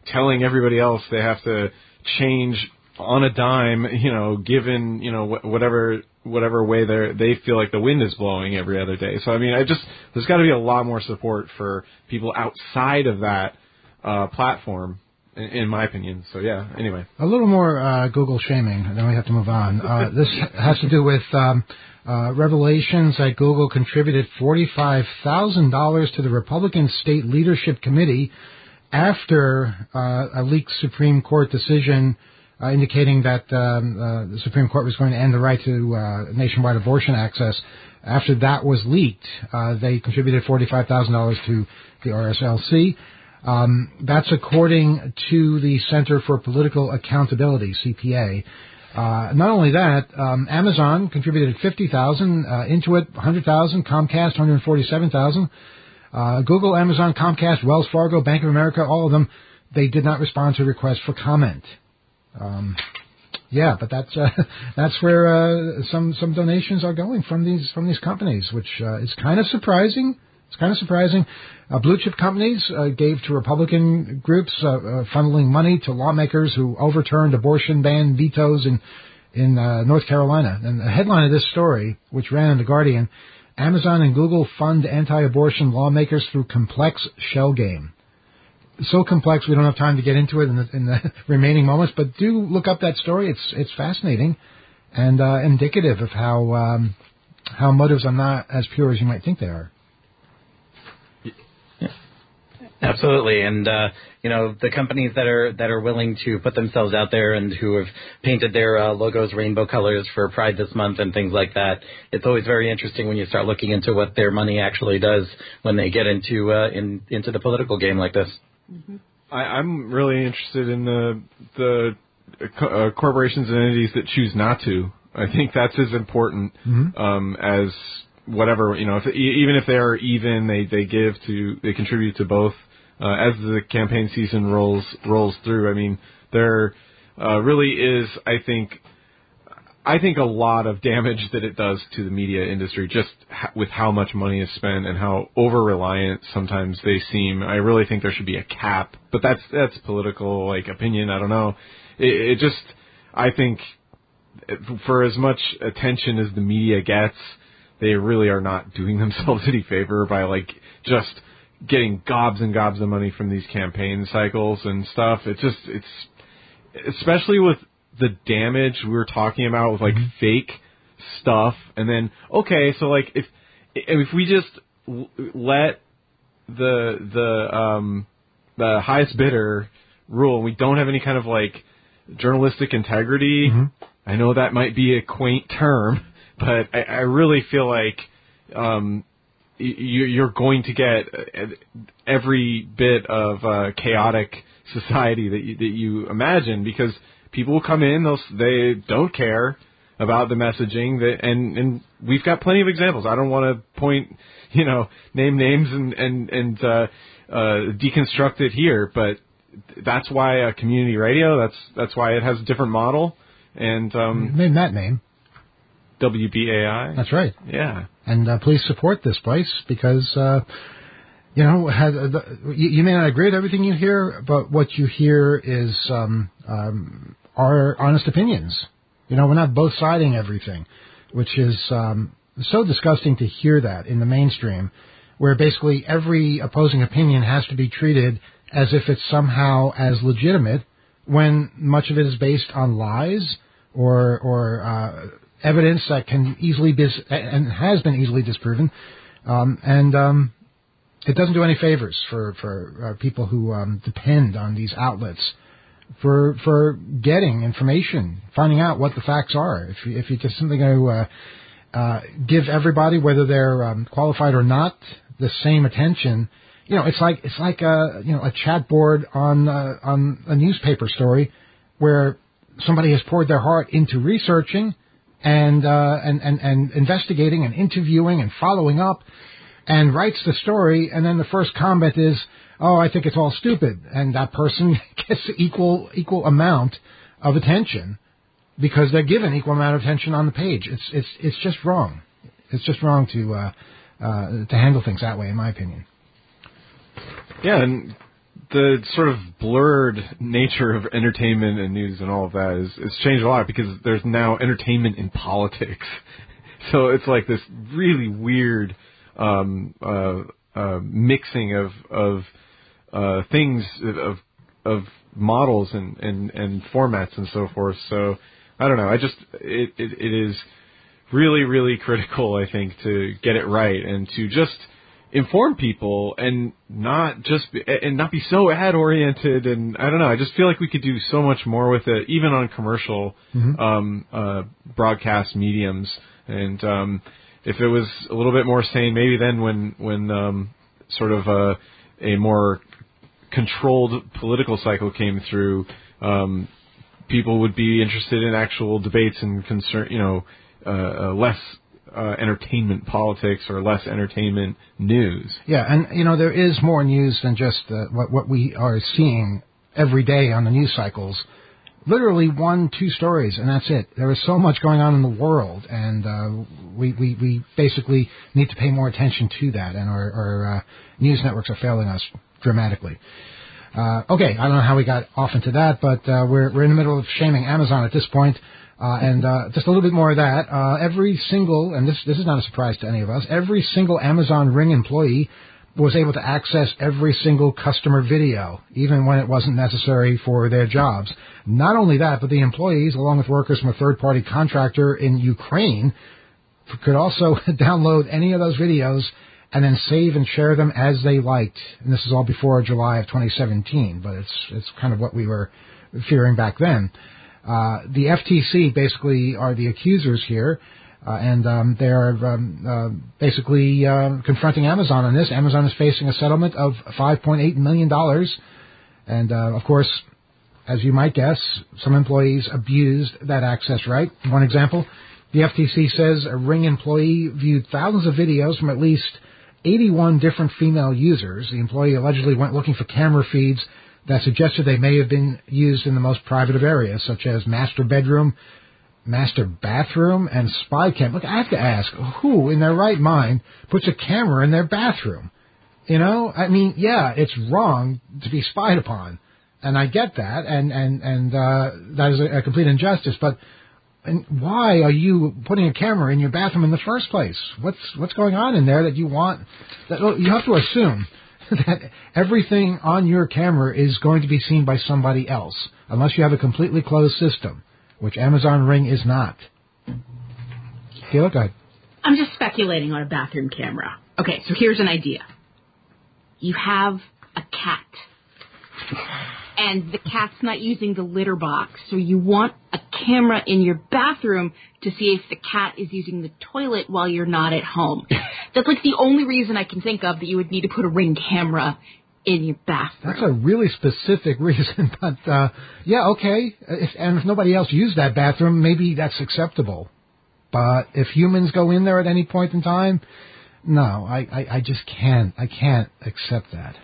telling everybody else they have to change on a dime, you know, given, you know, wh- whatever whatever way they they feel like the wind is blowing every other day. So, I mean, I just, there's got to be a lot more support for people outside of that uh, platform, in, in my opinion. So, yeah, anyway. A little more uh, Google shaming, then we have to move on. Uh, this has to do with um, uh, revelations that Google contributed forty-five thousand dollars to the Republican State Leadership Committee after uh, a leaked Supreme Court decision Uh, indicating that um, uh, the Supreme Court was going to end the right to uh, nationwide abortion access. After that was leaked, uh, they contributed forty-five thousand dollars to the R S L C. Um, that's according to the Center for Political Accountability, C P A. Uh, not only that, um, Amazon contributed fifty thousand dollars, uh, Intuit one hundred thousand dollars, Comcast one hundred forty-seven thousand dollars, uh, Google, Amazon, Comcast, Wells Fargo, Bank of America, all of them, they did not respond to requests for comment. Um, yeah, but that's uh, that's where uh, some some donations are going from these from these companies, which uh, is kind of surprising. It's kind of surprising. Uh, blue chip companies uh, gave to Republican groups, uh, uh, funneling money to lawmakers who overturned abortion ban vetoes in in uh, North Carolina. And the headline of this story, which ran in The Guardian, Amazon and Google fund anti-abortion lawmakers through complex shell game. So complex, we don't have time to get into it in the, in the remaining moments, but do look up that story. It's it's fascinating and uh, indicative of how um, how motives are not as pure as you might think they are. Yeah. Absolutely, and uh, you know, the companies that are that are willing to put themselves out there and who have painted their uh, logos rainbow colors for Pride this month and things like that. It's always very interesting when you start looking into what their money actually does when they get into uh, in into the political game like this. Mm-hmm. I, I'm really interested in the the uh, corporations and entities that choose not to. I think that's as important mm-hmm. um, as whatever, you know. If, even if they are even, they, they give to, they contribute to both uh, as the campaign season rolls rolls through. I mean, there uh, really is, I think. I think a lot of damage that it does to the media industry just ha- with how much money is spent and how over-reliant sometimes they seem. I really think there should be a cap, but that's that's political like opinion. I don't know. It, it just, I think for as much attention as the media gets, they really are not doing themselves any favor by like just getting gobs and gobs of money from these campaign cycles and stuff. It's just, it's especially with the damage we were talking about with like mm-hmm. fake stuff, and then okay, so like if if we just let the the um the highest bidder rule, and we don't have any kind of like journalistic integrity. Mm-hmm. I know that might be a quaint term, but I, I really feel like um you, you're going to get every bit of uh, chaotic society that you, that you imagine, because people will come in, they'll, they don't care about the messaging, that, and, and we've got plenty of examples. I don't want to point, you know, name names and, and, and uh, uh, deconstruct it here, but that's why uh, community radio, that's that's why it has a different model. And um, you made that name. W B A I. That's right. Yeah. And uh, please support this place because... Uh, You know, has, uh, you, you may not agree with everything you hear, but what you hear is um, um, our honest opinions. You know, we're not both siding everything, which is um, so disgusting to hear that in the mainstream, where basically every opposing opinion has to be treated as if it's somehow as legitimate, when much of it is based on lies or or uh, evidence that can easily be and has been easily disproven, um, and um, it doesn't do any favors for for uh, people who um, depend on these outlets for for getting information, finding out what the facts are. If you, if you just simply go uh, uh, give everybody, whether they're um, qualified or not, the same attention, you know, it's like it's like a you know a chat board on uh, on a newspaper story where somebody has poured their heart into researching and uh, and and and investigating and interviewing and following up, and writes the story, and then the first comment is, oh, I think it's all stupid. And that person gets equal equal amount of attention because they're given equal amount of attention on the page. It's it's it's just wrong. It's just wrong to uh, uh, to handle things that way, in my opinion. Yeah, and the sort of blurred nature of entertainment and news and all of that is, is changed a lot because there's now entertainment in politics. So it's like this really weird um, uh, uh, mixing of of uh, things of of models and, and, and formats and so forth. So I don't know. I just it, it it is really really critical, I think, to get it right and to just inform people and not just be, and not be so ad oriented. And I don't know. I just feel like we could do so much more with it, even on commercial mm-hmm. um, uh, broadcast mediums. And um, if it was a little bit more sane, maybe then when when um, sort of a, a more controlled political cycle came through, um, people would be interested in actual debates and concern, you know, uh, uh, less. Uh, entertainment politics or less entertainment news. Yeah, and you know there is more news than just uh, what what we are seeing every day on the news cycles. Literally one, two stories, and that's it. There is so much going on in the world, and uh, we, we we basically need to pay more attention to that. And our, our uh, news networks are failing us dramatically. Uh, okay, I don't know how we got off into that, but uh, we're we're in the middle of shaming Amazon at this point. Uh, and uh, just a little bit more of that. Uh, every single, and this this is not a surprise to any of us, every single Amazon Ring employee was able to access every single customer video, even when it wasn't necessary for their jobs. Not only that, but the employees, along with workers from a third-party contractor in Ukraine, could also download any of those videos and then save and share them as they liked. And this is all before July of twenty seventeen, but it's it's kind of what we were fearing back then. Uh, the F T C basically are the accusers here, uh, and um, they are um, uh, basically uh, confronting Amazon on this. Amazon is facing a settlement of five point eight million dollars, and uh, of course, as you might guess, some employees abused that access right. One example, the F T C says a Ring employee viewed thousands of videos from at least eighty-one different female users. The employee allegedly went looking for camera feeds that suggested they may have been used in the most private of areas, such as master bedroom, master bathroom, and spy cam. Look, I have to ask, who in their right mind puts a camera in their bathroom? You know, I mean, yeah, it's wrong to be spied upon, and I get that, and and and uh, that is a, a complete injustice. But and why are you putting a camera in your bathroom in the first place? What's what's going on in there that you want? That, well, you have to assume that everything on your camera is going to be seen by somebody else, unless you have a completely closed system, which Amazon Ring is not. Kayla, go ahead. I'm just speculating on a bathroom camera. Okay, so here's an idea. You have a cat, and the cat's not using the litter box, so you want a camera in your bathroom to see if the cat is using the toilet while you're not at home. That's like the only reason I can think of that you would need to put a Ring camera in your bathroom. That's a really specific reason, but uh, yeah, okay. If, and if nobody else used that bathroom, maybe that's acceptable. But if humans go in there at any point in time, no, I, I, I just can't. I can't accept that.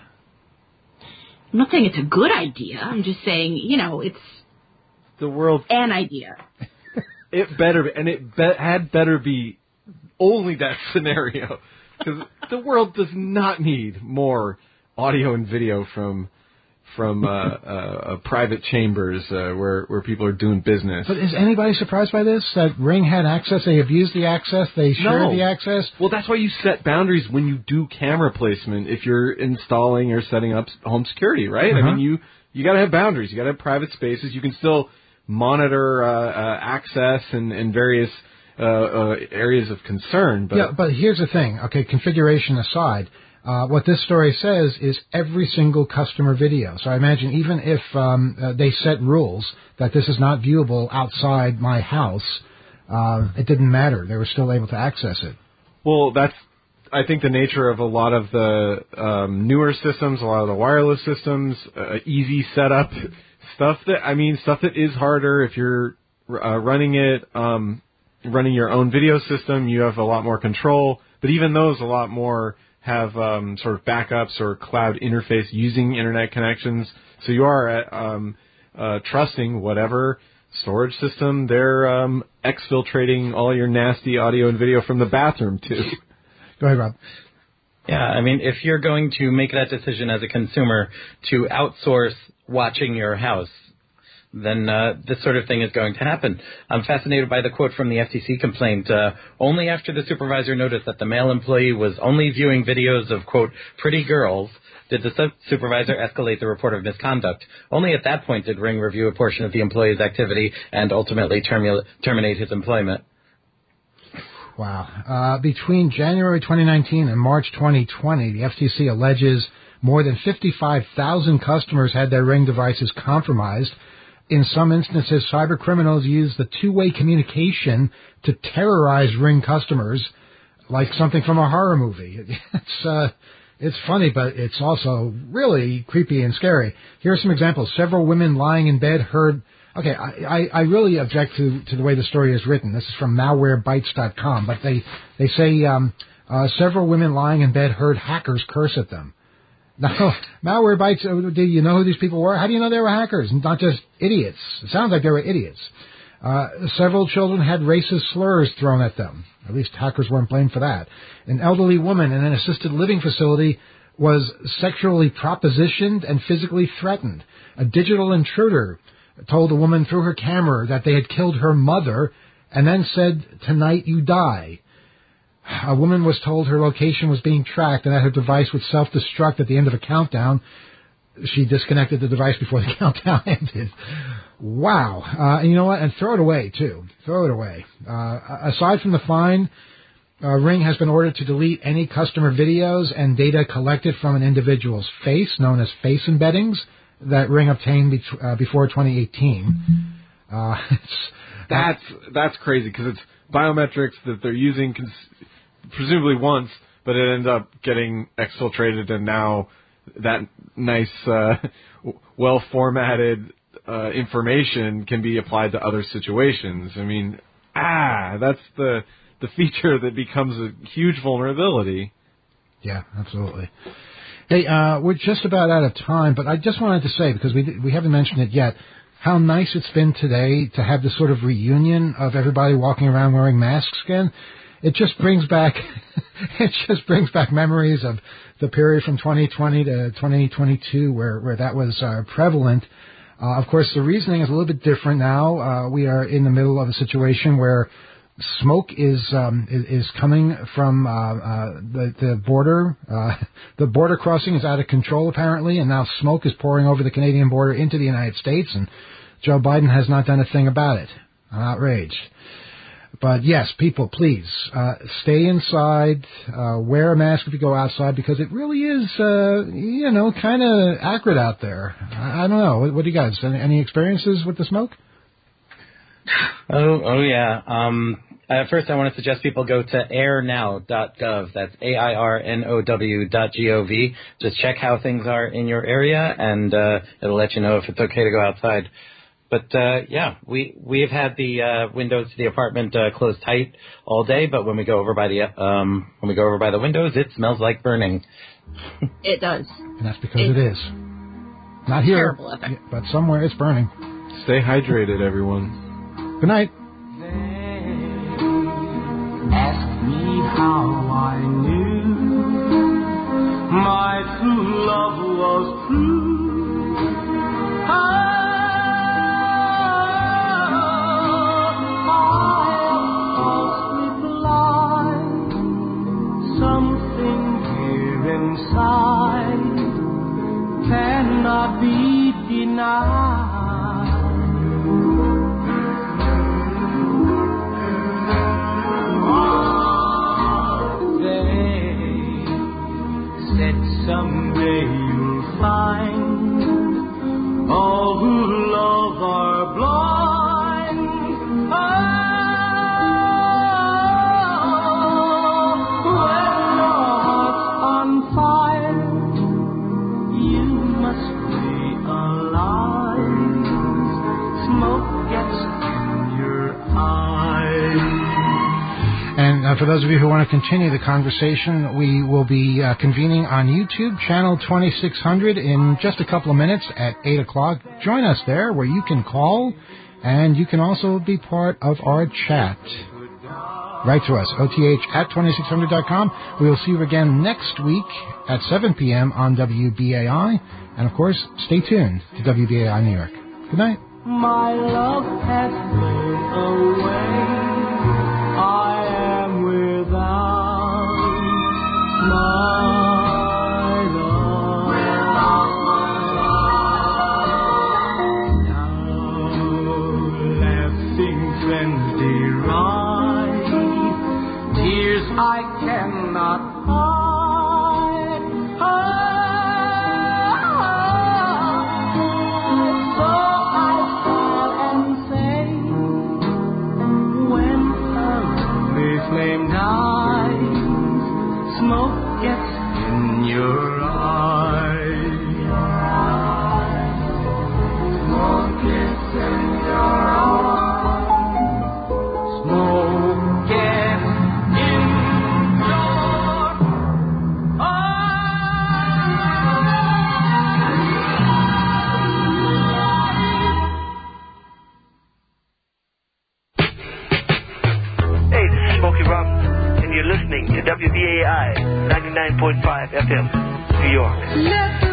I'm not saying it's a good idea. I'm just saying, you know, it's the world an idea. It better be, and it be, had better be only that scenario, because the world does not need more audio and video from from uh, uh, uh, private chambers uh, where where people are doing business. But is anybody surprised by this? That Ring had access, they abused the access, they shared no. the access? Well, that's why you set boundaries when you do camera placement. If you're installing or setting up home security, right? Uh-huh. I mean, you you got to have boundaries. You got to have private spaces. You can still monitor uh, uh, access and, and various uh, uh, areas of concern. But yeah, but here's the thing. Okay, configuration aside. Uh, what this story says is every single customer video. So I imagine even if um, uh, they set rules that this is not viewable outside my house, uh, it didn't matter. They were still able to access it. Well, that's, I think, the nature of a lot of the um, newer systems, a lot of the wireless systems, uh, easy setup, stuff that, I mean, stuff that is harder if you're uh, running it, um, running your own video system, you have a lot more control. But even those, a lot more have um, sort of backups or cloud interface using internet connections. So you are at, um, uh, trusting whatever storage system they're um, exfiltrating all your nasty audio and video from the bathroom to. Go ahead, Rob. Yeah, I mean, if you're going to make that decision as a consumer to outsource watching your house, then uh, this sort of thing is going to happen. I'm fascinated by the quote from the F T C complaint. Uh, only after the supervisor noticed that the male employee was only viewing videos of, quote, pretty girls, did the su- supervisor escalate the report of misconduct. Only at that point did Ring review a portion of the employee's activity and ultimately termu- terminate his employment. Wow. Uh, between January twenty nineteen and March twenty twenty, the F T C alleges more than fifty-five thousand customers had their Ring devices compromised. In some instances, cyber criminals use the two-way communication to terrorize Ring customers like something from a horror movie. It's uh, it's funny, but it's also really creepy and scary. Here are some examples. Several women lying in bed heard... Okay, I, I, I really object to, to the way the story is written. This is from malwarebytes dot com, but they, they say um, uh, several women lying in bed heard hackers curse at them. Now, Malwarebytes, do you know who these people were? How do you know they were hackers, not just idiots? It sounds like they were idiots. Uh, several children had racist slurs thrown at them. At least hackers weren't blamed for that. An elderly woman in an assisted living facility was sexually propositioned and physically threatened. A digital intruder told a woman through her camera that they had killed her mother and then said, "Tonight you die." A woman was told her location was being tracked and that her device would self-destruct at the end of a countdown. She disconnected the device before the countdown ended. Wow. Uh, and you know what? And throw it away, too. Throw it away. Uh, aside from the fine, uh, Ring has been ordered to delete any customer videos and data collected from an individual's face, known as face embeddings, that Ring obtained be- uh, before twenty eighteen. Uh, it's, that's that's crazy because it's biometrics that they're using cons- presumably once, but it ends up getting exfiltrated, and now that nice, uh, well-formatted uh, information can be applied to other situations. I mean, ah, that's the the feature that becomes a huge vulnerability. Yeah, absolutely. Hey, uh, we're just about out of time, but I just wanted to say, because we we haven't mentioned it yet, how nice it's been today to have this sort of reunion of everybody walking around wearing masks again. It just brings back, it just brings back memories of the period from twenty twenty to twenty twenty-two where, where that was uh, prevalent. Uh, of course, the reasoning is a little bit different now. Uh, we are in the middle of a situation where smoke is um, is, is coming from uh, uh, the, the border. Uh, the border crossing is out of control, apparently, and now smoke is pouring over the Canadian border into the United States, and Joe Biden has not done a thing about it. I'm outraged. But yes, people, please, uh, stay inside, uh, wear a mask if you go outside, because it really is, uh, you know, kind of acrid out there. I, I don't know. What, what do you guys, any, any experiences with the smoke? Oh, oh yeah. Um, at first, I want to suggest people go to air now dot gov. That's A I R N O W dot G O V. Just check how things are in your area, and uh, it'll let you know if it's okay to go outside. But, uh, yeah, we, we've had the, uh, windows to the apartment, uh, closed tight all day, but when we go over by the, um, when we go over by the windows, it smells like burning. It does. And that's because it's it is. Not here, terrible out there. but somewhere it's burning. Stay hydrated, everyone. Good night. Ask me how I knew my true love was true. I inside cannot be denied. Oh, they said someday you'll find all who love are blind. Oh, And uh, for those of you who want to continue the conversation, we will be uh, convening on YouTube, channel twenty-six hundred, in just a couple of minutes at eight o'clock. Join us there where you can call, and you can also be part of our chat. write to us, O T H at twenty-six hundred dot com. We will see you again next week at seven p.m. on W B A I. And, of course, stay tuned to W B A I New York. Good night. My love has flown away. I am without my love. Without my love. Now lasting friends deride. Tears I cannot hide. So I call and say, when a lonely flame dies, smoke gets in your eyes. Smoke gets in your eyes. Smoke gets in your Hey, this is Smokey Robinson, and you're listening to W B A I ninety-nine point five F M, New York. Let